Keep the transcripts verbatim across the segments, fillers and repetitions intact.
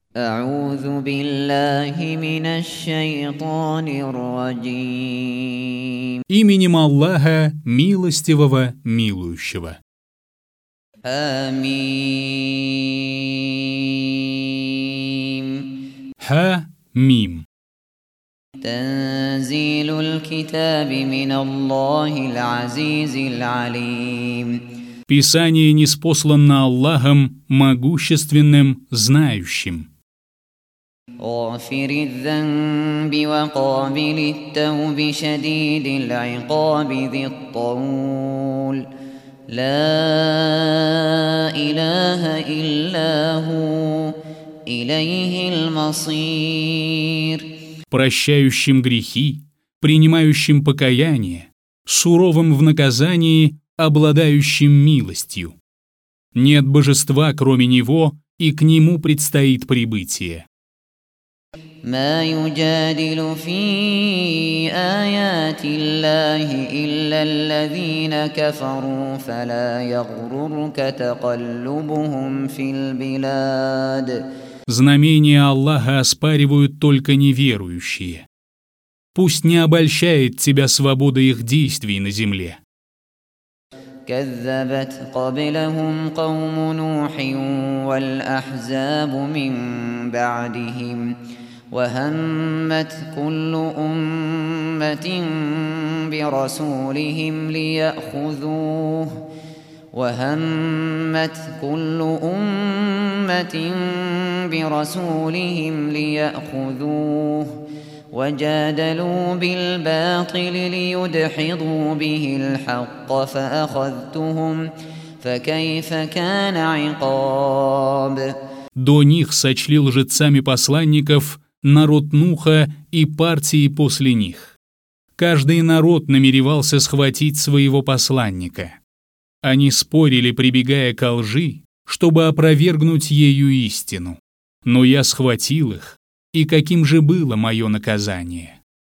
أعوذ بالله من الشيطان الرجيم. Именем Аллаха, милостивого, милующего. آمين. Ха-мим. تنزيل الكتاب من الله العزيز العليم. Писание ниспослано Аллахом, могущественным, знающим. غافر الذنب وقابل التوب شديد العقاب ذي الطول لا إله إلا هو إليه المصير. Прощающим грехи, принимающим покаяние, суровым в наказании, обладающим милостью. Нет божества, кроме Него, и к Нему предстоит прибытие. ما يجادل في آيات الله إلا الذين كفروا فلا يغررك تقلبهم في البلاد. Знамения Аллаха оспаривают только неверующие. Пусть не обольщает тебя свобода их действий на земле. كذبت قبلهم قوم نوح والأحزاب من بعدهم وهمت كل أمة برسولهم ليأخذوه وهمت كل أمة برسولهم ليأخذوه وجادلوا بالباطل ليدحضوا به الحق فأخذتهم فكيف كان عقاب. До них сочли лжецами посланников народ Нуха и партии после них. Каждый народ намеревался схватить своего посланника. Они спорили, прибегая ко лжи, чтобы опровергнуть ею истину. Но я схватил их, и каким же было мое наказание?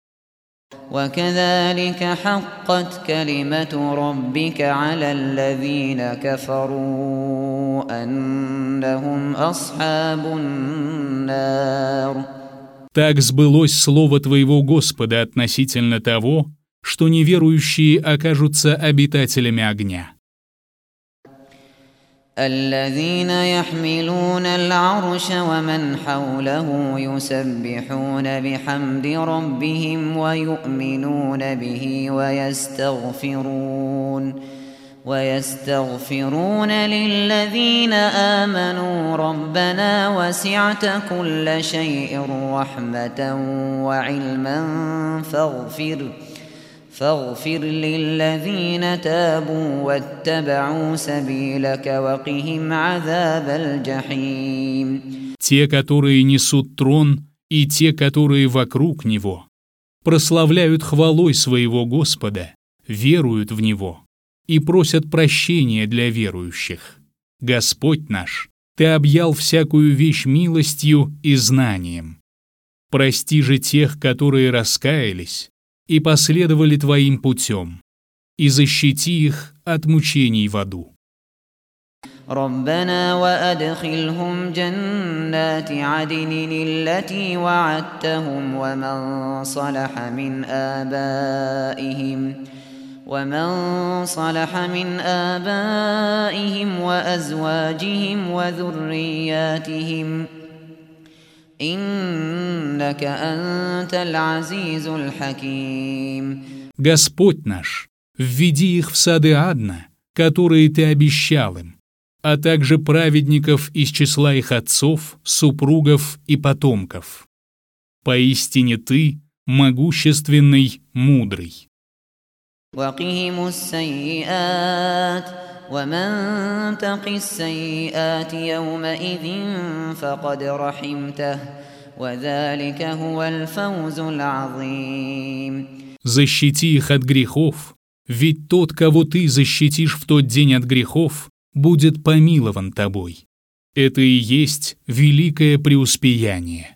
وكذلك حقت كلمة ربك على الذين كفروا أنهم أصحاب النار. Так сбылось слово твоего Господа относительно того, что неверующие окажутся обитателями огня. الذين يحملون العرش ومن حوله يسبحون بحمد ربهم ويؤمنون به ويستغفرون ويستغفرون للذين آمنوا ربنا وسعت كل شيء رحمة وعلما فاغفر فاغفر للذين تابوا واتبعوا سبيلك وقهم عذاب الجحيم. Те, которые несут трон, и те, которые вокруг него, прославляют хвалой своего Господа, веруют в Него и просят прощения для верующих. Господь наш, Ты объял всякую вещь милостью и знанием. Прости же тех, которые раскаялись и последовали Твоим путем, и защити их от мучений в аду. ربنا وأدخلهم جنات عدن التي وعدتهم ومن صلح من آبائهم ومن صلح من آبائهم وأزواجهم وذرياتهم إنك أنت العزيز الحكيم. Господь наш, введи их в сады Адна, которые Ты обещал им, а также праведников из числа их отцов, супругов и потомков. Поистине Ты могущественный, мудрый. وقهم السيئات ومن تق السيئات يومئذ فقد رحمته وذلك هو الفوز العظيم. Защити их от грехов, ведь тот, кого Ты защитишь в тот день от грехов, будет помилован Тобой. Это и есть великое преуспеяние.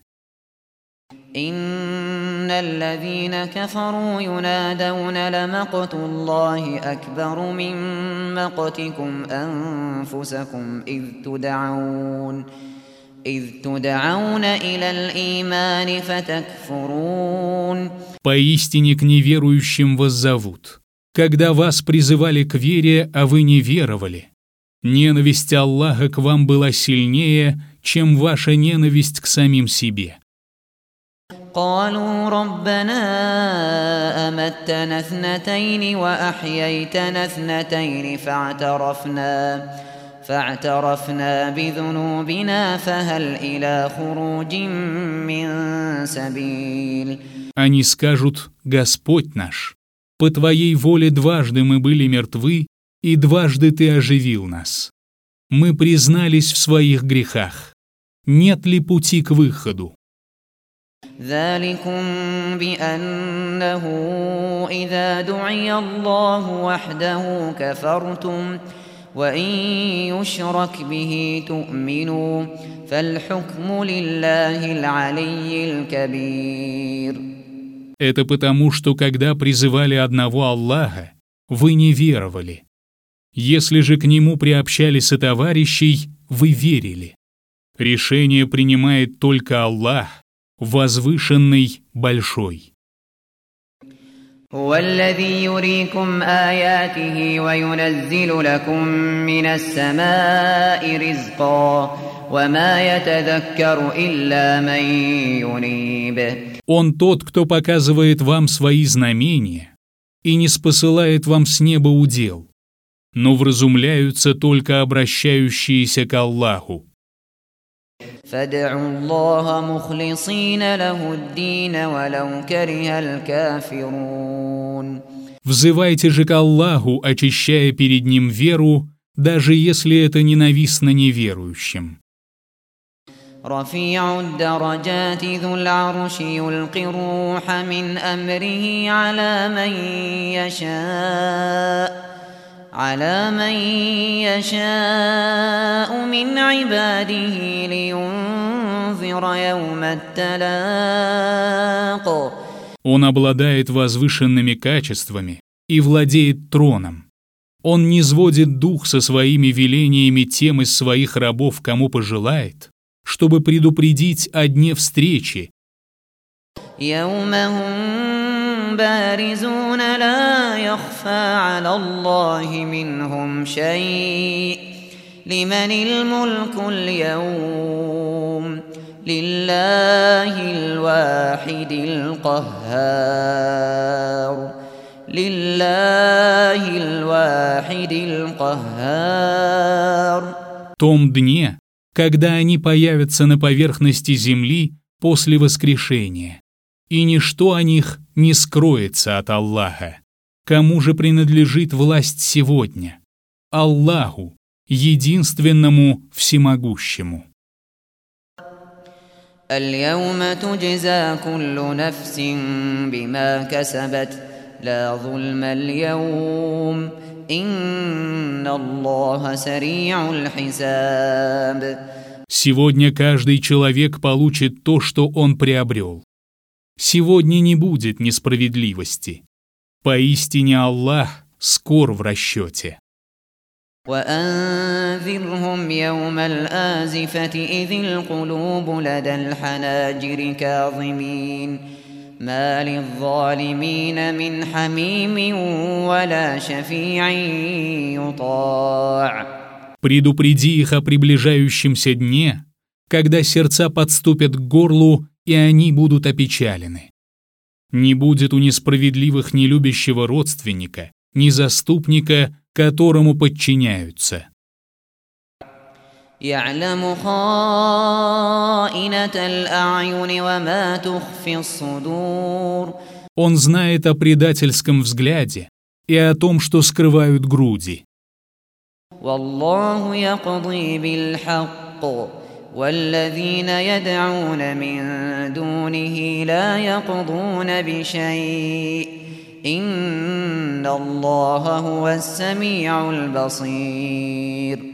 إن الذين كفروا ينادون لمقت الله أكبر من مقتكم أنفسكم إذ تدعون إذ تدعون إلى الإيمان فتكفرون. Поистине к неверующим вас зовут, когда вас призывали к вере, а вы не веровали. Ненависть Аллаха к вам была сильнее, чем ваша ненависть к самим себе. قالوا ربنا أمتنا اثنتين وأحييتنا اثنتين فاعترفنا فاعترفنا بذنوبنا فهل إلى خروج من سبيل. Они скажут: «Господь наш, по Твоей воле дважды мы были мертвы, и дважды Ты оживил нас. Мы признались в своих грехах. Нет ли пути к выходу?» ذلكم بأنه إذا دعي الله وحده كفرتم وإن يشرك به تؤمنوا فالحكم لله العلي الكبير. Это потому, что когда призывали одного Аллаха, вы не веровали. Если же к Нему приобщали сотоварищей, вы верили. Решение принимает только Аллах, возвышенный, большой. هو الذي يريكم آياته وينزل لكم من السماء رزقا وما يتذكر إلا من ينيب. Он тот, кто показывает вам свои знамения и не спосылает вам с неба удел, но вразумляются только обращающиеся к Аллаху. فادعوا الله مخلصين له الدين ولو كره الكافرون. Взывайте же к Аллаху, очищая перед Ним веру, даже если это ненавистно неверующим. رفيع الدرجات ذو العرش يلقي الروح من أمره على من يشاء على من يشاء من عباده لينذر يوم التلاق. Он обладает возвышенными качествами и владеет троном. Он низводит дух со своими велениями тем из своих рабов, кому пожелает, чтобы предупредить о дне встречи. يوم هم بارزون لا يخفى على الله منهم شيء لمن الملك اليوم لله الواحد القهار لله الواحد القهار. В том дне, когда они появятся на поверхности земли после воскрешения, и ничто о них не скроется от Аллаха. Кому же принадлежит власть сегодня? Аллаху, единственному всемогущему. اليوم تجزى كل نفس بما كسبت لا ظلم اليوم إن الله سريع الحساب. Сегодня каждый человек получит то, что он приобрел. Сегодня не будет несправедливости. Поистине Аллах скор в расчете. وأنذرهم يوم الآزفة إذ القلوب لدى الحناجر كاظمين ما للظالمين من حميم ولا شفيع يطاع. Предупреди их о приближающемся дне, когда сердца подступят к горлу, и они будут опечалены. Не будет у несправедливых ни любящего родственника, ни заступника, которому подчиняются. يعلم خائنة الأعين وما تخفي الصدور. Он знает о предательском взгляде и о том, что скрывают груди. والله يقضي بالحق والذين يدعون من دونه لا يقضون بشيء إن الله هو السميع البصير.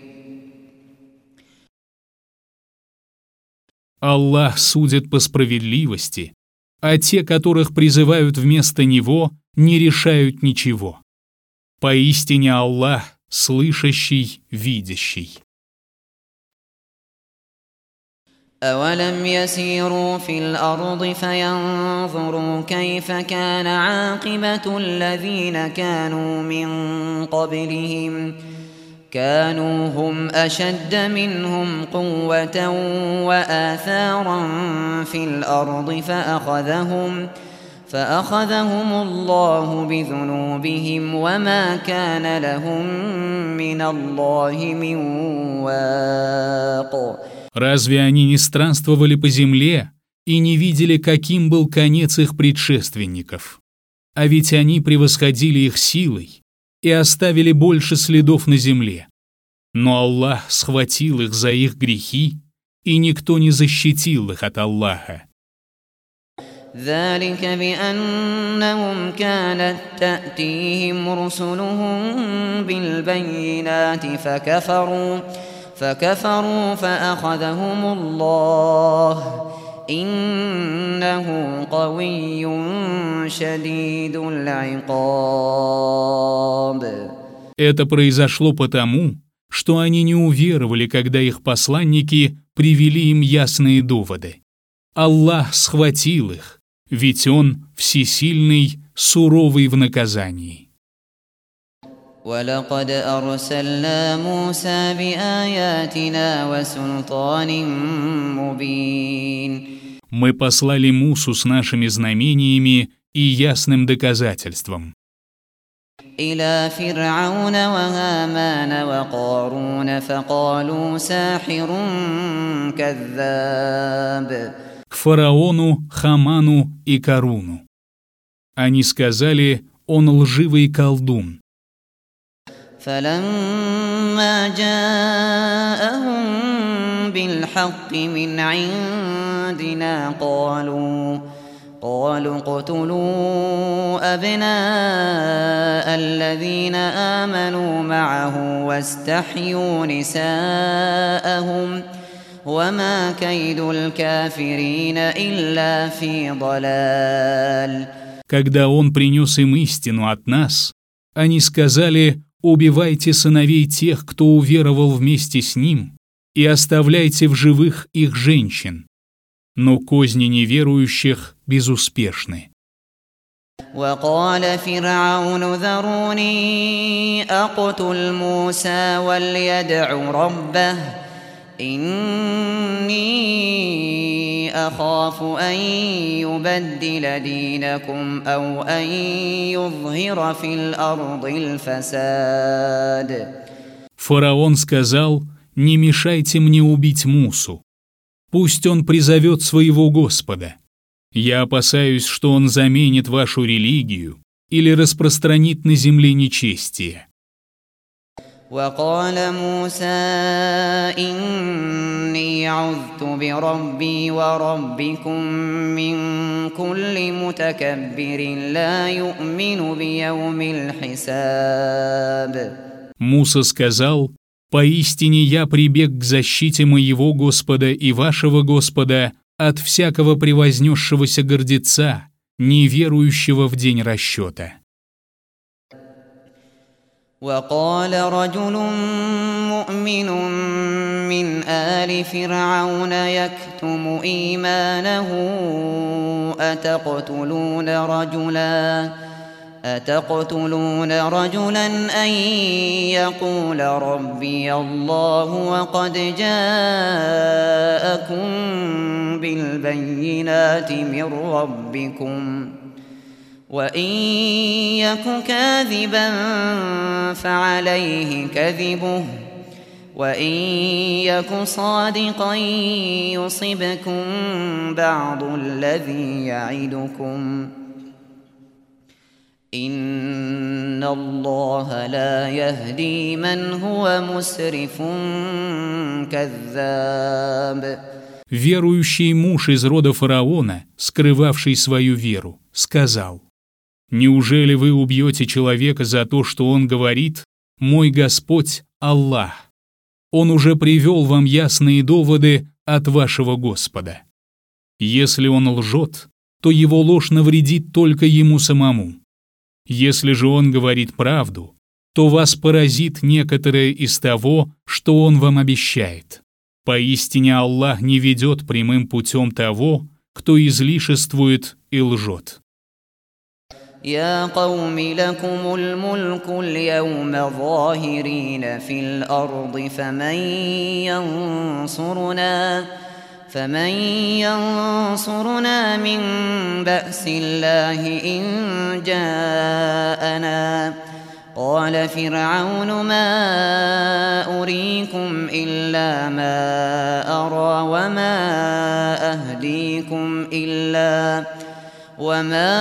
Аллах судит по справедливости, а те, которых призывают вместо Него, не решают ничего. Поистине Аллах слышащий, видящий. أولم يسيروا في الأرض فينظروا كيف كان عاقبة الذين كانوا من قبلهم كانوا هم أشد منهم قوة وآثارا في الأرض فأخذهم فأخذهم الله بذنوبهم وما كان لهم من الله من واق. Разве они не странствовали по земле и не видели, каким был конец их предшественников? А ведь они превосходили их силой и оставили больше следов на земле. Но Аллах схватил их за их грехи, и никто не защитил их от Аллаха. ذلك بأنهم كانت تأتيهم رسلهم بالبينات فكفروا فكفروا فأخذهم الله إنه قوي شديد العقاب. Это произошло потому, что они не уверовали, когда их посланники привели им ясные доводы. Аллах схватил их, ведь Он всесильный, суровый в наказании. وَلَقَدْ أَرْسَلْنَا مُوسَى بِآيَاتِنَا وَسُلْطَانٍ مُبِينٍ. Мы послали Мусу с нашими знамениями и ясным доказательством. إِلَى فِرْعَوْنَ وَهَامَانَ وَقَارُونَ فَقَالُوا سَاحِرٌ كَذَّابٌ. К фараону, Хаману и Каруну. Они сказали: он лживый колдун. فَلَمَّا جَاءَهُم بِالْحَقِّ مِنْ عِندِنَا قَالُوا قَالُوا اقْتُلُوا أَبْنَاءَ الَّذِينَ آمَنُوا مَعَهُ وَاسْتَحْيُوا نِسَاءَهُمْ وَمَا كَيْدُ الْكَافِرِينَ إِلَّا فِي ضَلَالٍ. Когда он принес им истину от нас, они сказали: убивайте сыновей тех, кто уверовал вместе с ним, и оставляйте в живых их женщин. Но козни неверующих безуспешны. وقال فرعون ذروني أقتل موسى وليدع ربه إني أخاف أن يبدل دينكم أو أن يظهر في الأرض الفساد. Фараон сказал: не мешайте мне убить Мусу. Пусть он призовет своего Господа. Я опасаюсь, что он заменит вашу религию или распространит на земле нечестие. وقال موسى إني عذت بربي وربكم من كل متكبر لا يؤمن بيوم الحساب. Муса сказал: поистине я прибег к защите моего Господа и вашего Господа от всякого превознесшегося гордеца, неверующего в день расчета. وقال رجل مؤمن من آل فرعون يكتم إيمانه أتقتلون رجلا أتقتلون رجلا أن يقول ربي الله وقد جاءكم بالبينات من ربكم وإن يك كاذبا فعليه كذبه وإن يك صادقا يصبكم بعض الذي يعدكم إن الله لا يهدي من هو مسرف كذاب. Верующий муж из рода фараона, скрывавший свою веру, сказал: неужели вы убьете человека за то, что он говорит: «Мой Господь – Аллах»? Он уже привел вам ясные доводы от вашего Господа. Если он лжет, то его ложь навредит только ему самому. Если же он говорит правду, то вас поразит некоторое из того, что он вам обещает. Поистине Аллах не ведет прямым путем того, кто излишествует и лжет. يا قوم لكم الملك اليوم ظاهرين في الأرض فمن ينصرنا فمن ينصرنا من بأس الله إن جاءنا قال فرعون ما أريكم إلا ما أرى وما أهديكم إلا وما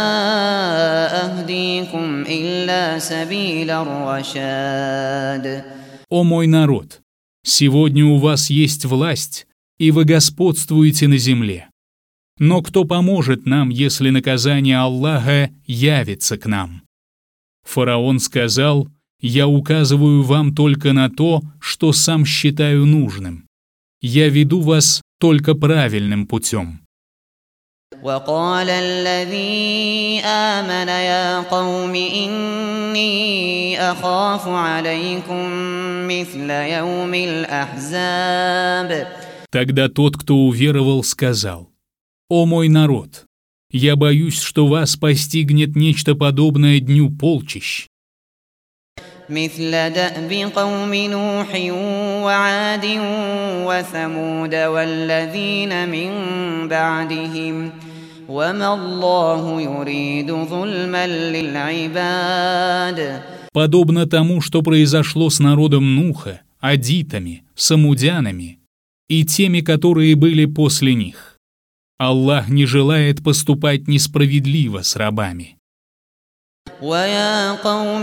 أهديكم إلا سبيل الرشاد. О мой народ, сегодня у вас есть власть, и вы господствуете на земле. Но кто поможет нам, если наказание Аллаха явится к нам? Фараон сказал: «Я указываю вам только на то, что сам считаю нужным. Я веду вас только правильным путем». وقال الذي آمن يا قوم إني أخاف عليكم مثل يوم الأحزاب. Тогда тот, кто уверовал, сказал: «О мой народ, я боюсь, что вас постигнет нечто подобное дню полчищ». مثل دأب قوم نوح وعاد وثمود والذين من بعدهم وما الله يريد ظلما للعباد. Подобно тому, что произошло с народом Нуха, адитами, самудянами и теми, которые были после них. Аллах не желает поступать несправедливо с рабами. وَيَا قَوْمِ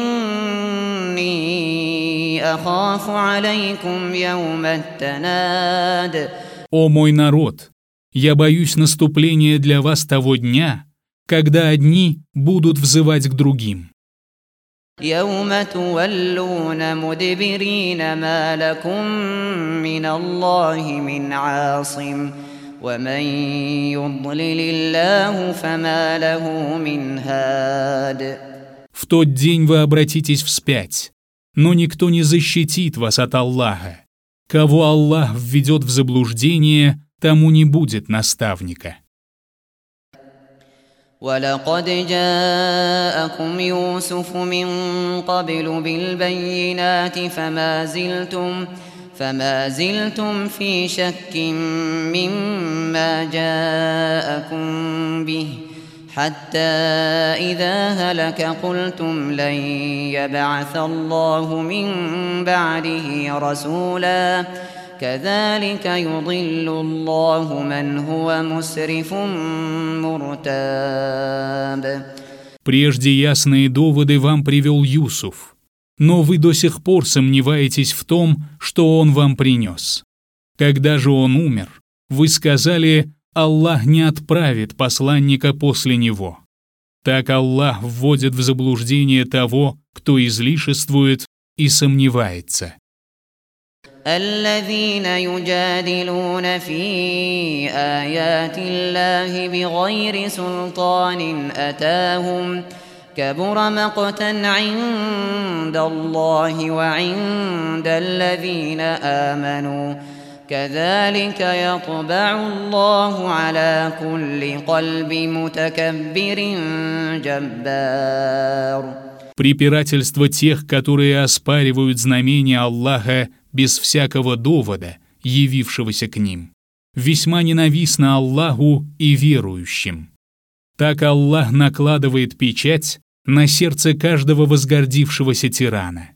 إِنِّي أَخَافُ عَلَيْكُمْ يَوْمَ التَّنَادِ. О мой народ, я боюсь наступления для вас того дня, когда одни будут взывать к другим. يَوْمَ تُوَلُّونَ مُدْبِرِينَ مَا لَكُمْ مِنَ اللَّهِ مِنْ عَاصِمٍ وَمَنْ يُضْلِلِ اللَّهُ فَمَا لَهُ مِنْ هَادٍ. В тот день вы обратитесь вспять, но никто не защитит вас от Аллаха. Кого Аллах введет в заблуждение, тому не будет наставника. وَلَقَدْ جَاءَكُمْ يُوسُفُ مِنْ قَبْلُ بِالْبَيِّنَاتِ فَمَا زِلْتُمْ فما زلتم في شك مما جاءكم به حتى إذا هلك قلتم لن يبعث الله من بعده رسولا كذلك يضل الله من هو مسرف مرتاب. Прежде ясные доводы вам привел Юсуф, но вы до сих пор сомневаетесь в том, что он вам принес. Когда же он умер, вы сказали: Аллах не отправит посланника после него. Так Аллах вводит в заблуждение того, кто излишествует и сомневается. الذين يجادلون في آيات الله بغير سلطان أتاهم كبر مقتا عند الله وعند الذين آمنوا كذلك يطبع الله على كل قلب متكبر جبار. Препирательство тех, которые оспаривают знамения Аллаха без всякого довода, явившегося к ним, весьма ненавистно Аллаху и верующим. Так Аллах накладывает печать на сердце каждого возгордившегося тирана.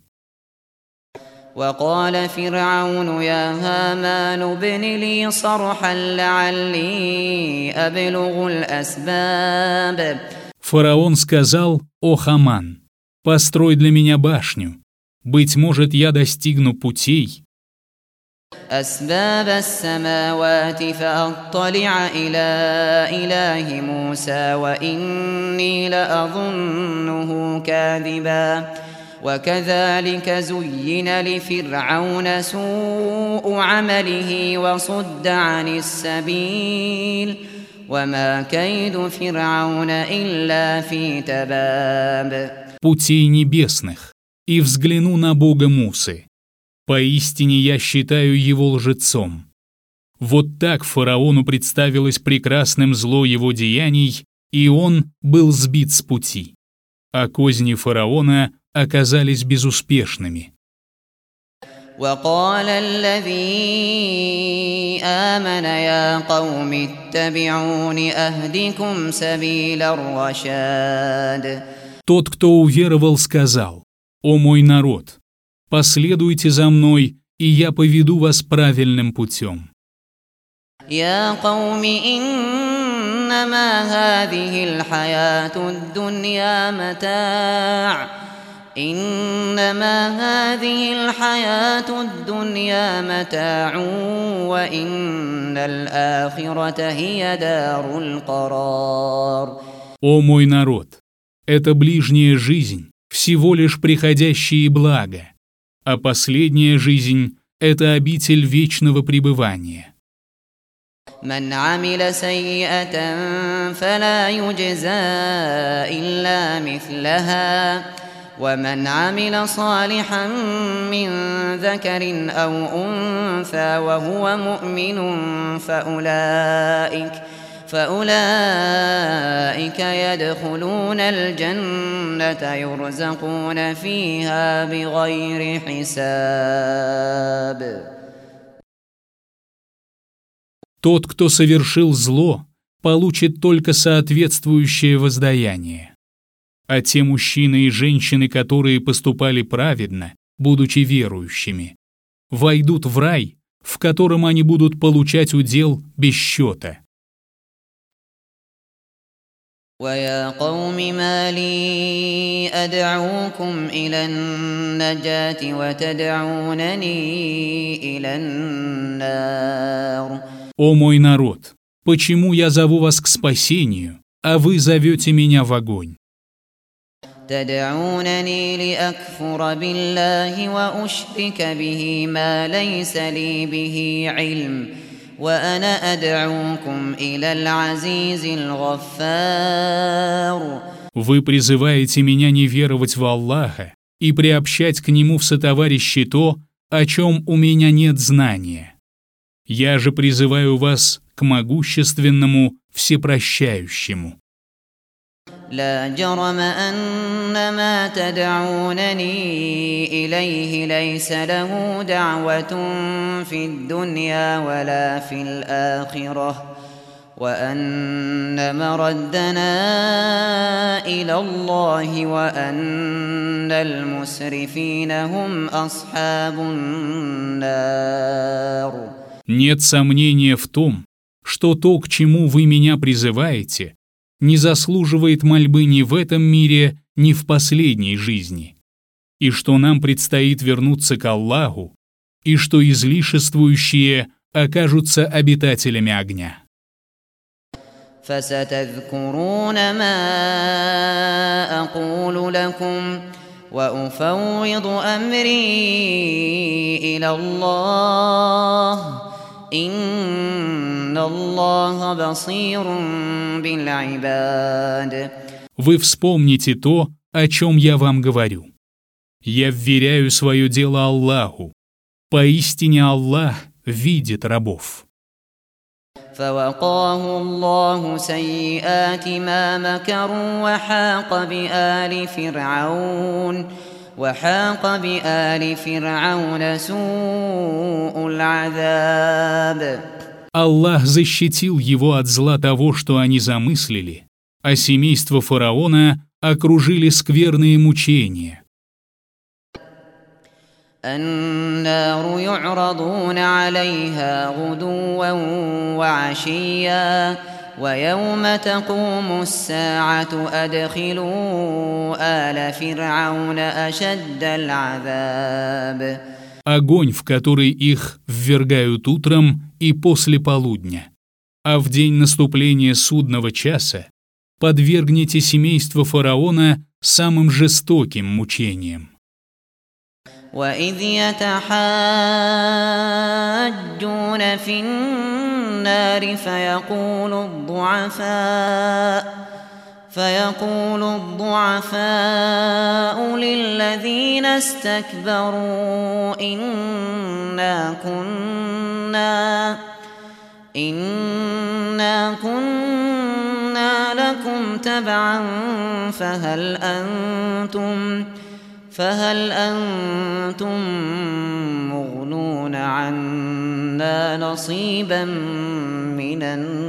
وقال فرعون يا هامان ابن لي صرحا لعلي أبلغ الأسباب. Фараон сказал: «О Хаман, построй для меня башню, быть может, я достигну путей». أسباب السماوات فأطلع إلى إله موسى وإني لأظنه كاذبا وكذلك زين لفرعون سوء عمله وصد عن السبيل وما كيد فرعون إلا في تباب. Путей небесных, и взгляну на Бога Мусы. Поистине я считаю его лжецом». Вот так фараону представилось прекрасным зло его деяний, и он был сбит с пути. А козни фараона оказались безуспешными. وقال الذي آمن يا قوم اتبعون أهدكم سبيل الرشاد. Тот, кто уверовал, сказал: «О мой народ, последуйте за мной, и я поведу вас правильным путем». يا قوم إنما هذه الحياة الدنيا متاع إنما هذه الحياة الدنيا متاع وإن الآخرة هي دار القرار. О мой народ, эта ближняя жизнь всего лишь приходящее благо, а последняя жизнь — это обитель вечного пребывания. من عمل سيئة فلا يجزى إلا مثلها ومن عمل صالحا من ذكر أو أنثى وهو مؤمن فأولئك فأولئك يدخلون الجنة يرزقون فيها بغير حساب. Тот, кто совершил зло, получит только соответствующее воздаяние. А те мужчины и женщины, которые поступали праведно, будучи верующими, войдут в рай, в котором они будут получать удел без счета. وَيَا قَوْمِ مَا لِي أَدْعُوكُمْ إِلَى النَّجَاةِ وَتَدْعُونَنِي إِلَى النَّارِ. О мой народ, почему я зову вас к спасению, а вы зовете меня в огонь? تدعونني لأكفر بالله وأشرك به ما ليس لي به علم وأنا أدعوكم إلى العزيز الغفار. Вы призываете меня не веровать в Аллаха и приобщать к Нему в сотоварищи то, о чем у меня нет знания. Я же призываю вас к могущественному, всепрощающему. لا جرم أن ما تدعونني إليه ليس له دعوة في الدنيا ولا في الآخرة وأن مردنا إلى الله وأن المسرفين هم أصحاب النار. Нет сомнения в том, что то, к чему вы меня призываете, не заслуживает мольбы ни в этом мире, ни в последней жизни, и что нам предстоит вернуться к Аллаху, и что излишествующие окажутся обитателями огня. فستذكرون ما أقول لكم وأفوض أمري إلى الله إن الله بصير بالعباد. Вы вспомните то, о чем я вам говорю. Я вверяю свое дело Аллаху. Поистине Аллах видит рабов. فوقاه الله سيئات ما مكروا وحاق بآل فرعون وحاق بآل فرعون سوء العذاب. Аллах защитил его от зла того, что они замыслили, а семейство фараона окружили скверные мучения. النار يعرضون عليها غدوا وعشيا ويوم تقوم الساعة أدخلوا آل فرعون أشد العذاب. Огонь, в который их ввергают утром и после полудня, а в день наступления судного часа подвергните семейство фараона самым жестоким мучениям. وَإِذْ يَتَحَاجُّونَ فِي النَّارِ فَيَقُولُ الضُّعَفَاءُ فيقول الضعفاء للذين استكبروا إنا كنا إنا كنا لكم تبعا فهل أنتم فهل أنتم مغنون عنا نصيبا من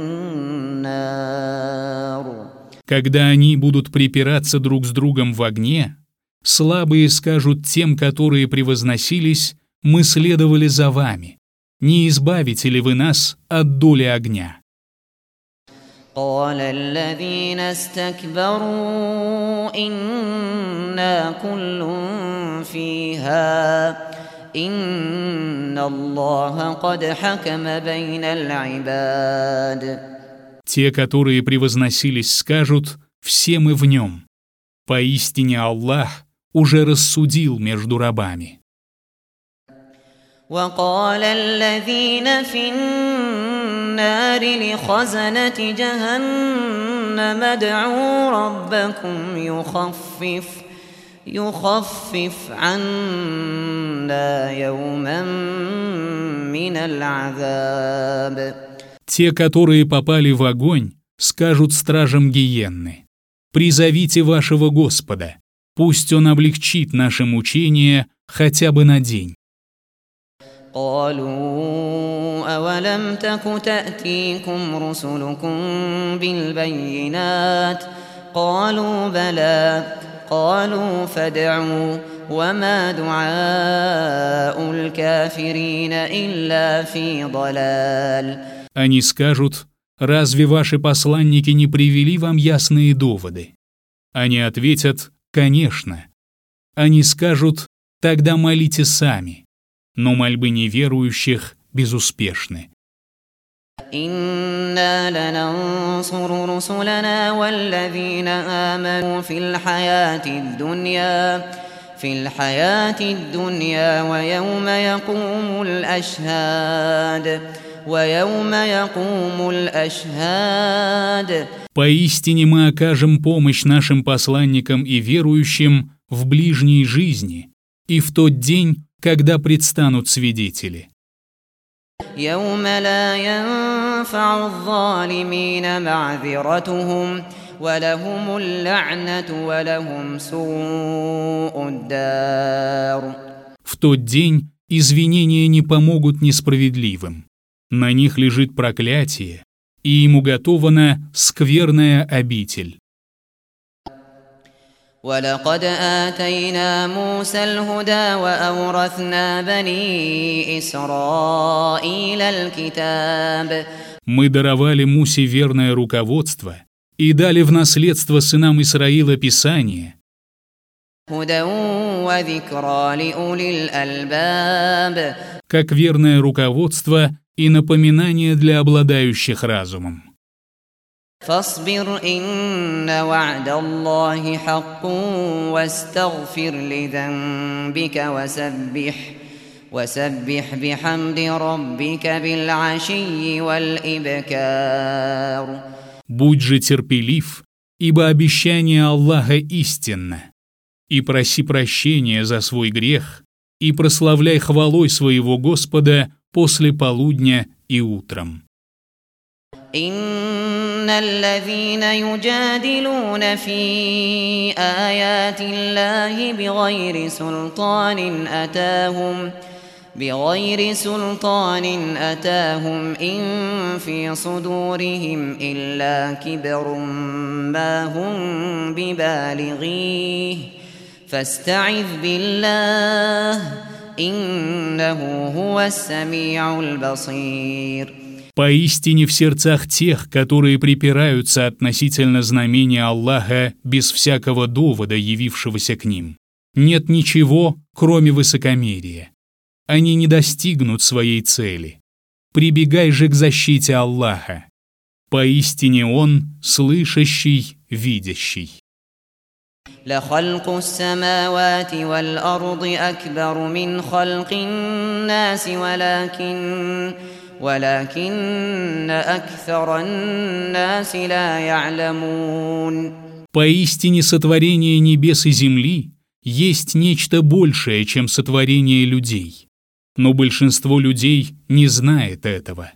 النار. Когда они будут припираться друг с другом в огне, слабые скажут тем, которые превозносились: «Мы следовали за вами. Не избавите ли вы нас от доли огня?» قال الذين استكبروا إنا كل فيها إن الله قد حكم بين العباد. Те, которые превозносились, скажут: «Все мы в нем. Поистине Аллах уже рассудил между рабами». وقال الذين في النار لخزنة جهنم ادعوا ربكم يخفف يخفف عنا يوما من العذاب. Те, которые попали в огонь, скажут стражам гиенны: «Призовите вашего Господа, пусть Он облегчит наше мучение хотя бы на день». قالوا أولم تك تأتيكم رسلكم بالبينات قالوا بلى قالوا فادعوا وما دعاء الكافرين إلا في ضلال. Они скажут: «Разве ваши посланники не привели вам ясные доводы?» Они ответят: «Конечно». Они скажут: «Тогда молите сами». Но мольбы неверующих безуспешны. إنا لننصر رسلنا والذين آمنوا في الحياة الدنيا في الحياة الدنيا ويوم يقوم الأشهاد ويوم يقوم الأشهاد. Поистине мы окажем помощь нашим посланникам и верующим в ближней жизни и в тот день, когда предстанут свидетели. يوم لا ينفع الظالمين معذرتهم ولهم اللعنة ولهم سوء الدار. В тот день извинения не помогут несправедливым. На них лежит проклятие, и им уготована скверная обитель. ولقد آتينا موسى الهدى وأورثنا بني إسرائيل الكتاب. Мы даровали Мусе верное руководство и дали в наследство сынам Исраила Писание. هدى وذكرى لأولي الألباب. Как верное руководство и напоминание для обладающих разумом. فاصبر إن وعد الله حق واستغفر لذنبك وسبح وسبح بحمد ربك بالعشي والإبكار. Будь же терпелив, ибо обещание Аллаха истинно, и проси прощения за свой грех, и прославляй хвалой своего Господа после полудня и утром. إن الذين يجادلون في آيات الله بغير سلطان أتاهم بغير سلطان أتاهم إن في صدورهم إلا كبر ما هم ببالغيه فاستعذ بالله إنه هو السميع البصير. Поистине в сердцах тех, которые припираются относительно знамения Аллаха без всякого довода, явившегося к ним, нет ничего, кроме высокомерия. Они не достигнут своей цели. Прибегай же к защите Аллаха. Поистине Он слышащий, видящий. لخلق السماوات والأرض أكبر من خلق الناس ولكن ولكن أكثر الناس لا يعلمون. Поистине сотворение небес и земли есть нечто большее, чем сотворение людей, но большинство людей не знает этого.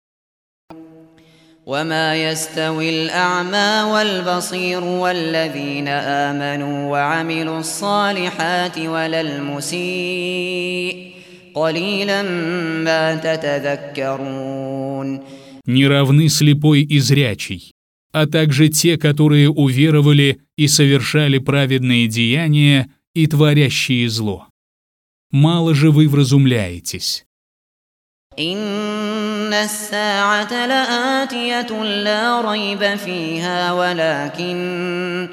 وما يستوي الأعمى والبصير والذين آمنوا وعملوا الصالحات ولا المسيء قليلا ما تتذكرون. Не равны слепой и зрячий, а также те, которые уверовали и совершали праведные деяния и творящие зло. Мало же вы вразумляетесь. إن الساعة لآتية لا ريب فيها ولكن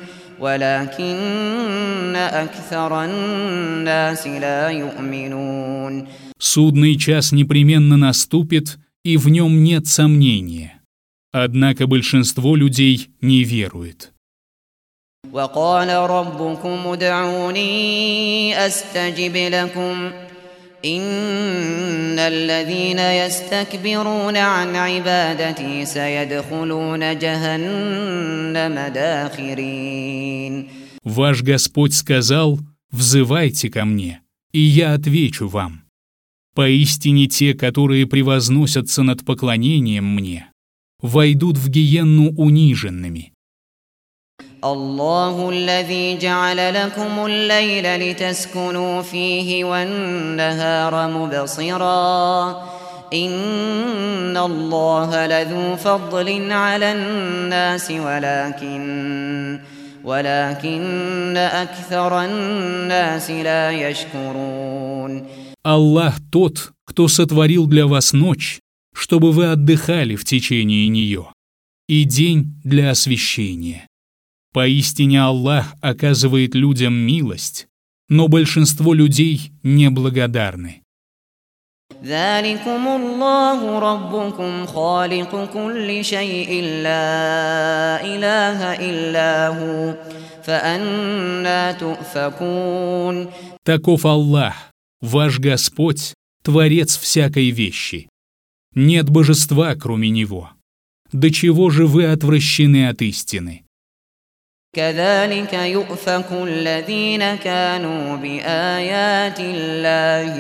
ولكن أكثر الناس لا يؤمنون. Судный час непременно наступит, и в нем нет сомнения. Однако большинство людей не верует. وقال ربكم ادعوني أستجب لكم إن الذين يستكبرون عن عبادتي سيدخلون جهنم داخرين. Ваш Господь сказал: «Взывайте ко мне, и я отвечу вам». Поистине те, которые превозносятся над поклонением мне, войдут в гиенну униженными. الله الذي جعل لكم الليل لتسكنوا فيه والنهار مبصرا إن الله لذو فضل على الناس ولكن ولكن أكثر الناس لا يشكرون. Аллах тот, кто сотворил для вас ночь, чтобы вы отдыхали в течение нее, и день для освещения. Поистине Аллах оказывает людям милость, но большинство людей неблагодарны. ذلكم الله ربكم خالق كل شيء لا إله إلا هو فأنى تؤفكون. Таков Аллах, ваш Господь, Творец всякой вещи. Нет божества, кроме Него. До чего же вы отвращены от истины? كذلك يؤفك الذين كانوا بآيات الله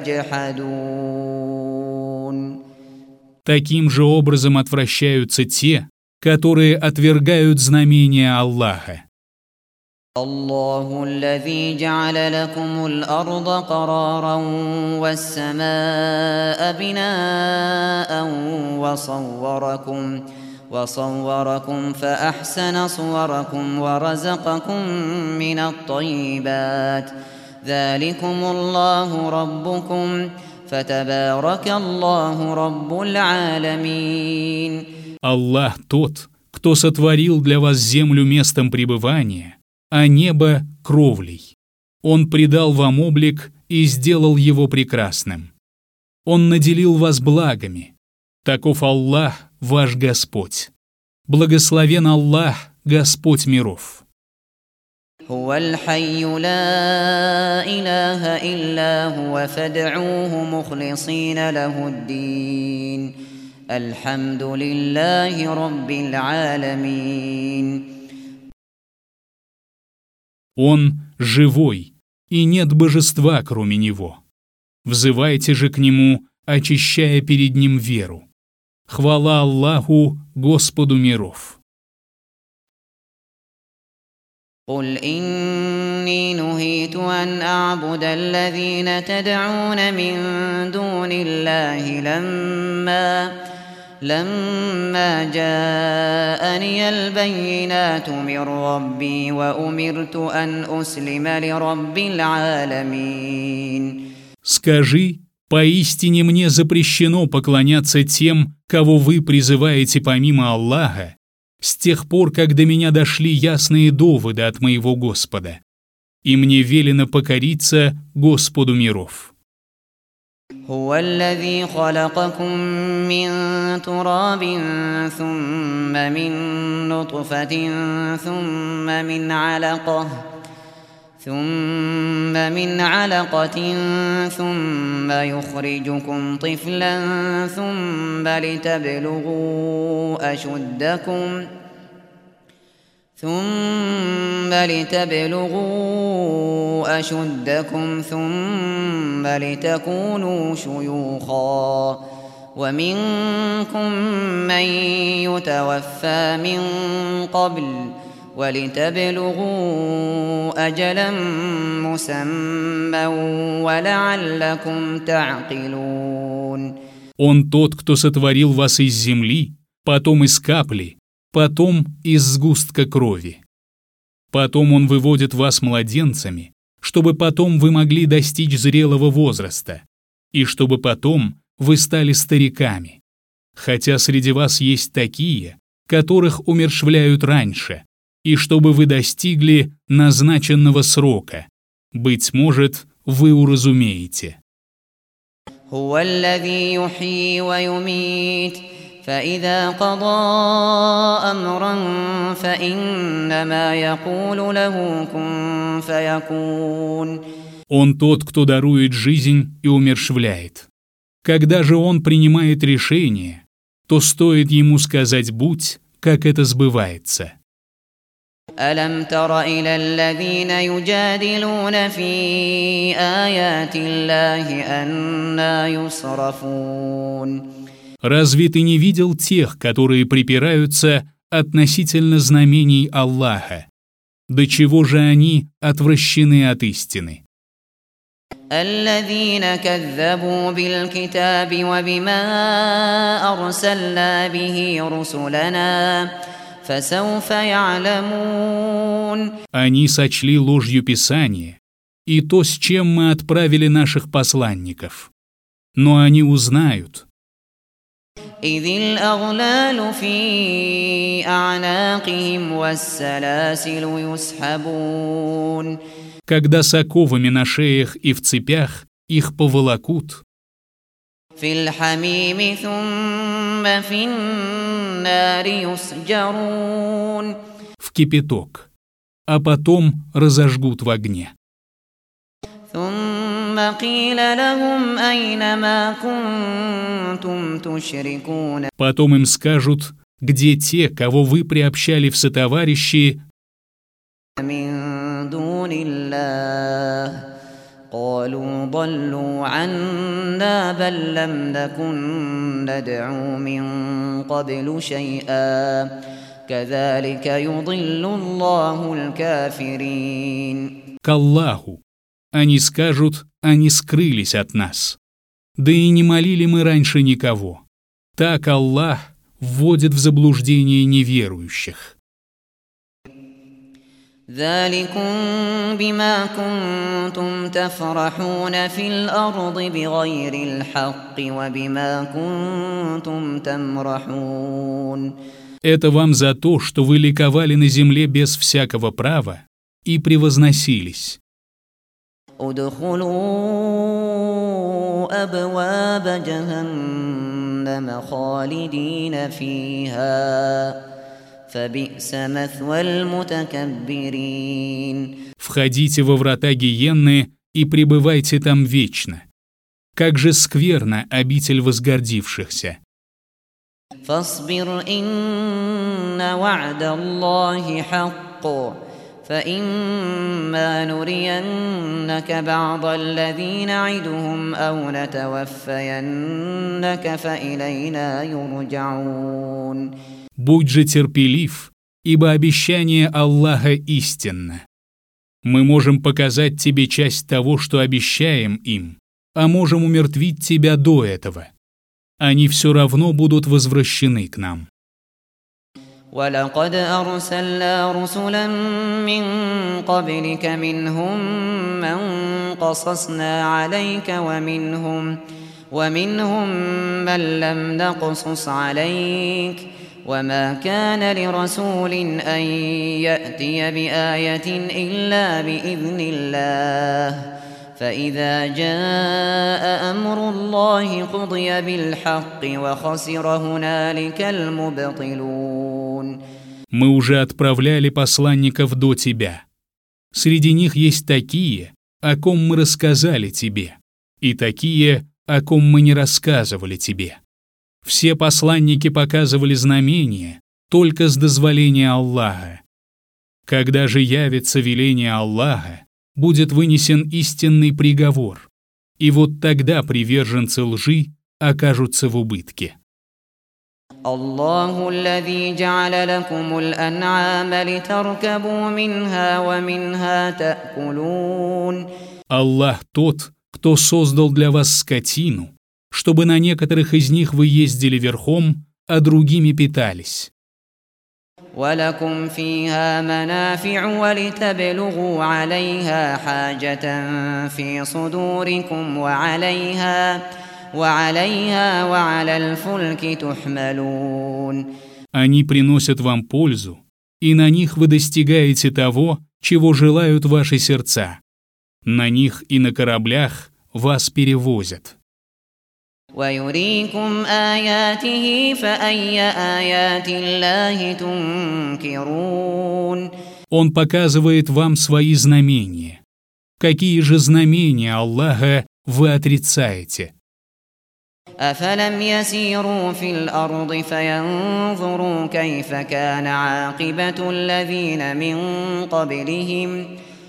يجحدون. Таким же образом отвращаются те, которые отвергают знамения Аллаха. الله الذي جعل لكم الأرض قرارا والسماء بناء وصوركم وصوركم فأحسن صوركم ورزقكم من الطيبات ذلكم الله ربكم فتبارك الله رب العالمين. Аллах тот, кто сотворил для вас землю местом пребывания, а небо — кровлей. Он придал вам облик и сделал его прекрасным. Он наделил вас благами. Таков Аллах, ваш Господь. Благословен Аллах, Господь миров. هو الحي لا إله إلا هو فادعوه مخلصين له الدين الحمد لله رب العالمين. Он живой, и нет божества, кроме Него. Взывайте же к Нему, очищая перед Ним веру. Хвала Аллаху, Господу миров. قل إني نهيت أن أعبد الذين تدعون من دون الله لما لما جاءني البينات من ربي وأمرت أن أسلم لرب العالمين. Скажи: поистине мне запрещено поклоняться тем, кого вы призываете помимо Аллаха, с тех пор, как до меня дошли ясные доводы от моего Господа, и мне велено покориться Господу миров. هو الذي خلقكم من تراب ثم من نطفة ثم من علقة ثم من علقة ثم يخرجكم طفلا ثم لتبلغوا أشدكم ثم لتبلغوا أشدكم ثم لتكونوا شيوخا ومنكم من يتوفى من قبل ولتبلغوا أجلا مسمى ولعلكم تعقلون. Он тот, кто сотворил вас из земли, потом из капли, потом из сгустка крови. Потом Он выводит вас младенцами, чтобы потом вы могли достичь зрелого возраста, и чтобы потом вы стали стариками. Хотя среди вас есть такие, которых умерщвляют раньше, и чтобы вы достигли назначенного срока. Быть может, вы уразумеете. هو الذي يحيي ويميت فإذا قضى أمرا فإنما يقول له كن فيكون. Он тот, кто дарует жизнь и умерщвляет. Когда же Он принимает решение, то стоит Ему сказать «будь», как это сбывается. ألم تر إلى الذين يجادلون في آيات الله أنى يصرفون. Разве ты не видел тех, которые припираются относительно знамений Аллаха? До чего же они отвращены от истины? الذين كذبوا بالكتاب وبما أرسلنا به رسلنا فسوف يعلمون. Они сочли ложью Писание и то, с чем мы отправили наших посланников. Но они узнают. إذ الأغلال في أعناقهم والسلاسل يسحبون. Когда с оковами на шеях и в цепях их поволокут. في الحميم ثم في النار يسجرون. В кипяток, а потом разожгут в огне. ثم قيل لهم أين ما كنتم تشركون. Потом им скажут, где те, кого вы приобщали в сотоварищи من دون الله قالوا ضلوا عنا بل لم نكن ندعو من قبل شيئا كذلك يضل الله الكافرين. к Аллаху. Они скажут, они скрылись от нас. Да и не молили мы раньше никого. Так Аллах вводит в заблуждение неверующих. ذلكم بما كنتم تفرحون في الأرض بغير الحق وبما كنتم تمرحون. Это вам за то, что вы ликовали на земле без всякого права и превозносились. ادخلوا أبواب جهنم خالدين فيها فبئس مثوى المتكبرين. Входите во врата гиенны и пребывайте там вечно. Как же скверна обитель возгордившихся. فاصبر إن وعد الله حق فإما نرينك بعض الذي نعدهم أو نتوفينك فإلينا يرجعون. Будь же терпелив, ибо обещание Аллаха истинно. Мы можем показать тебе часть того, что обещаем им, а можем умертвить тебя до этого. Они все равно будут возвращены к нам. ولقد أرسلنا رسلا من قبلك منهم من قصصنا عليك ومنهم ومنهم من لم نقصص عليك وما كان لرسول أن يأتي بآية إلا بإذن الله فإذا جاء أمر الله قضي بالحق وخسر هنالك المبطلون. Мы уже отправляли посланников до тебя. Среди них есть такие, о ком мы рассказали тебе, и такие, о ком мы не рассказывали тебе. Все посланники показывали знамения только с дозволения Аллаха. Когда же явится веление Аллаха, будет вынесен истинный приговор, и вот тогда приверженцы лжи окажутся в убытке. الله الذي جعل لكم الأنعام لتركبوا منها ومنها تأكلون. Аллах тот, кто создал для вас скотину, чтобы на некоторых из них вы ездили верхом, а другими питались. ولكم فيها منافع ولتبلغوا عليها حاجة في صدوركم وعليها وعليها وعلى الفلك تحملون. Они приносят вам пользу, и на них вы достигаете того, чего желают ваши сердца. На них и на кораблях вас перевозят. ويريكم آياته فأي آيات الله تنكرون. Он показывает вам свои знамения. Какие же знамения Аллаха вы отрицаете? أفلم يسيروا في الأرض فينظروا كيف كان عاقبة الذين من قبلهم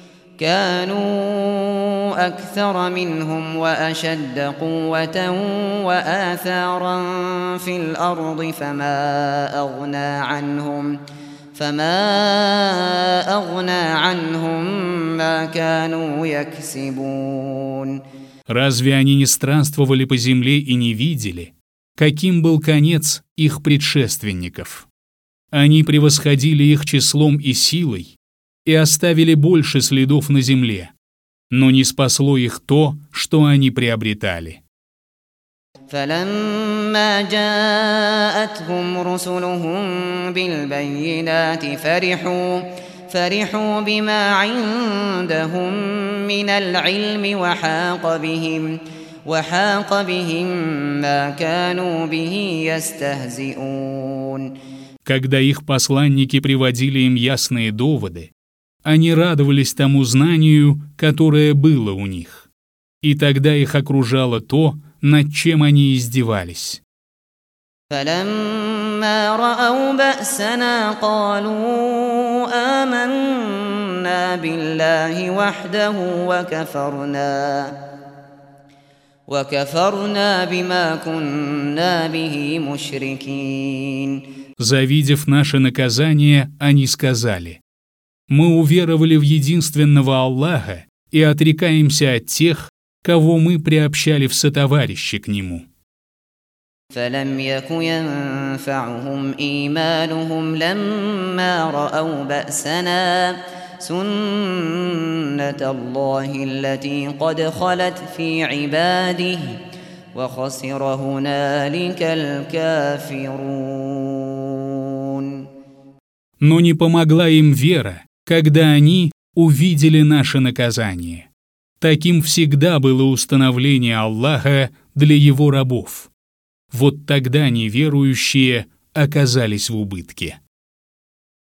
كانوا أكثر منهم وأشد قوة وآثارا في الأرض فما أغنى عنهم فما أغنى عنهم ما كانوا يكسبون. Разве они не странствовали по земле и не видели, каким был конец их предшественников? Они превосходили их числом и силой и оставили больше следов на земле, но не спасло их то, что они приобретали. فلما جاءتهم رسلهم بالبينات فرحوا فرحوا بما عندهم من العلم وحاق بهم وحاق بهم ما كانوا به يستهزئون. Когда их посланники приводили им ясные доводы, они радовались тому знанию, которое было у них, и тогда их окружало то, над чем они издевались. فلما رأوا بأسنا قالوا آمنا بالله وحده وكفرنا وكفرنا بما كنا به مشركين. Завидев наше наказание, они сказали: «Мы уверовали в единственного Аллаха и отрекаемся от тех, кого мы приобщали в сотоварищи к Нему». فلم يك ينفعهم إيمانهم لما رأوا بأسنا سنة الله التي قد خلت في عباده وخسر هنالك الكافرون. Но не помогла им вера, когда они увидели наше наказание. Таким всегда было установление Аллаха для Его рабов. Вот тогда неверующие оказались в убытке.